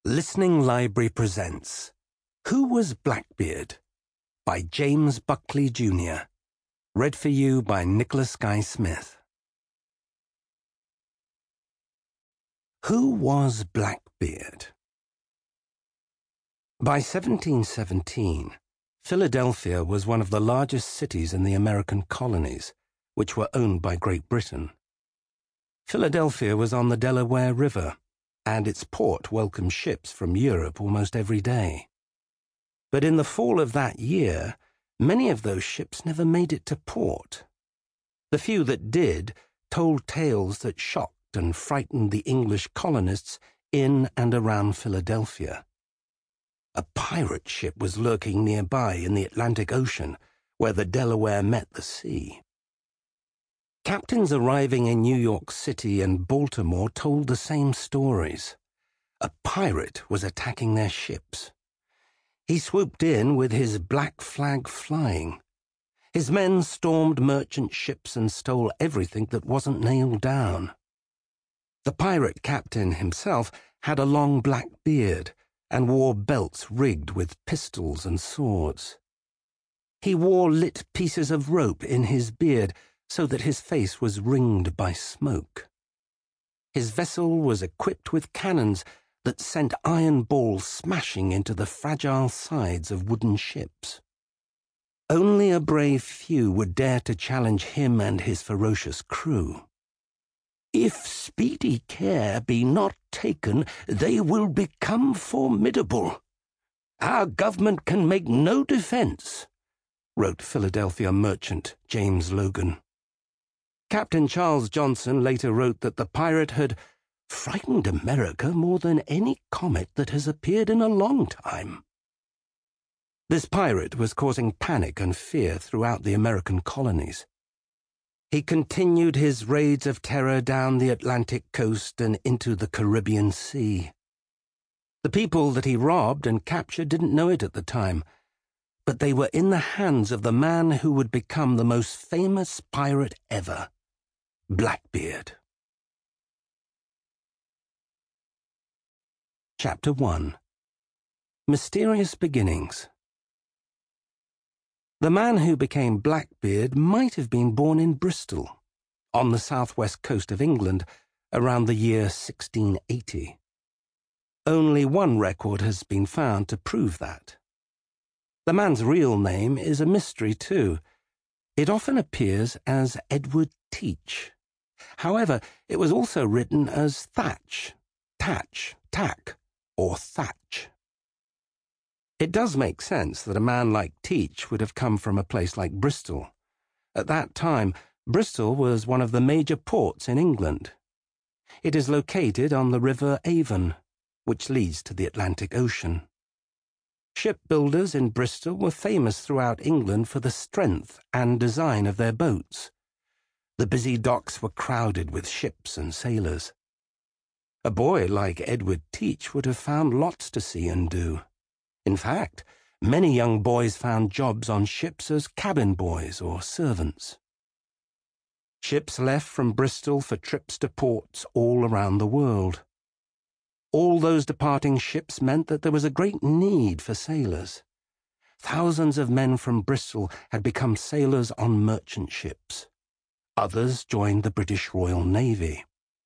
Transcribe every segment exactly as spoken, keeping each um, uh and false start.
Listening Library presents Who Was Blackbeard? By James Buckley Junior Read for you by Nicholas Guy Smith. Who was Blackbeard? By seventeen seventeen, Philadelphia was one of the largest cities in the American colonies, which were owned by Great Britain. Philadelphia was on the Delaware River, and its port welcomed ships from Europe almost every day. But in the fall of that year, many of those ships never made it to port. The few that did told tales that shocked and frightened the English colonists in and around Philadelphia. A pirate ship was lurking nearby in the Atlantic Ocean, where the Delaware met the sea. Captains arriving in New York City and Baltimore told the same stories. A pirate was attacking their ships. He swooped in with his black flag flying. His men stormed merchant ships and stole everything that wasn't nailed down. The pirate captain himself had a long black beard and wore belts rigged with pistols and swords. He wore lit pieces of rope in his beard so that his face was ringed by smoke. His vessel was equipped with cannons that sent iron balls smashing into the fragile sides of wooden ships. Only a brave few would dare to challenge him and his ferocious crew. "If speedy care be not taken, they will become formidable. Our government can make no defense," wrote Philadelphia merchant James Logan. Captain Charles Johnson later wrote that the pirate had frightened America more than any comet that has appeared in a long time. This pirate was causing panic and fear throughout the American colonies. He continued his raids of terror down the Atlantic coast and into the Caribbean Sea. The people that he robbed and captured didn't know it at the time, but they were in the hands of the man who would become the most famous pirate ever, Blackbeard. Chapter one. Mysterious Beginnings. The man who became Blackbeard might have been born in Bristol, on the southwest coast of England, around the year sixteen eighty. Only one record has been found to prove that. The man's real name is a mystery too. It often appears as Edward Teach. However, it was also written as Thatch, Tatch, Tack, or Thatch. It does make sense that a man like Teach would have come from a place like Bristol. At that time, Bristol was one of the major ports in England. It is located on the River Avon, which leads to the Atlantic Ocean. Shipbuilders in Bristol were famous throughout England for the strength and design of their boats. The busy docks were crowded with ships and sailors. A boy like Edward Teach would have found lots to see and do. In fact, many young boys found jobs on ships as cabin boys or servants. Ships left from Bristol for trips to ports all around the world. All those departing ships meant that there was a great need for sailors. Thousands of men from Bristol had become sailors on merchant ships. Others joined the British Royal Navy.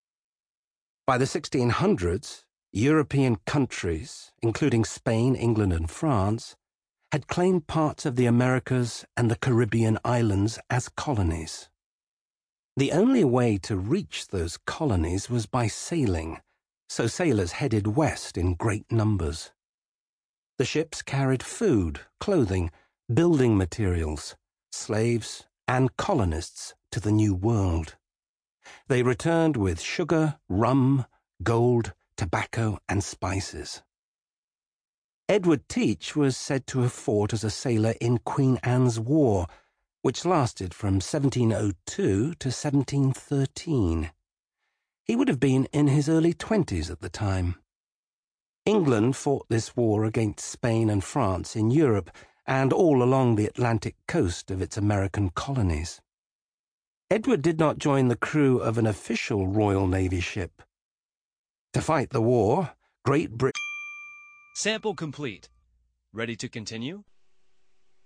By the sixteen hundreds, European countries, including Spain, England, and France, had claimed parts of the Americas and the Caribbean islands as colonies. The only way to reach those colonies was by sailing, so sailors headed west in great numbers. The ships carried food, clothing, building materials, slaves, and colonists to the New World. They returned with sugar, rum, gold, tobacco, and spices. Edward Teach was said to have fought as a sailor in Queen Anne's War, which lasted from seventeen oh two to seventeen thirteen. He would have been in his early twenties at the time. England fought this war against Spain and France in Europe and all along the Atlantic coast of its American colonies. Edward did not join the crew of an official Royal Navy ship. To fight the war, Great Britain Sample complete. Ready to continue?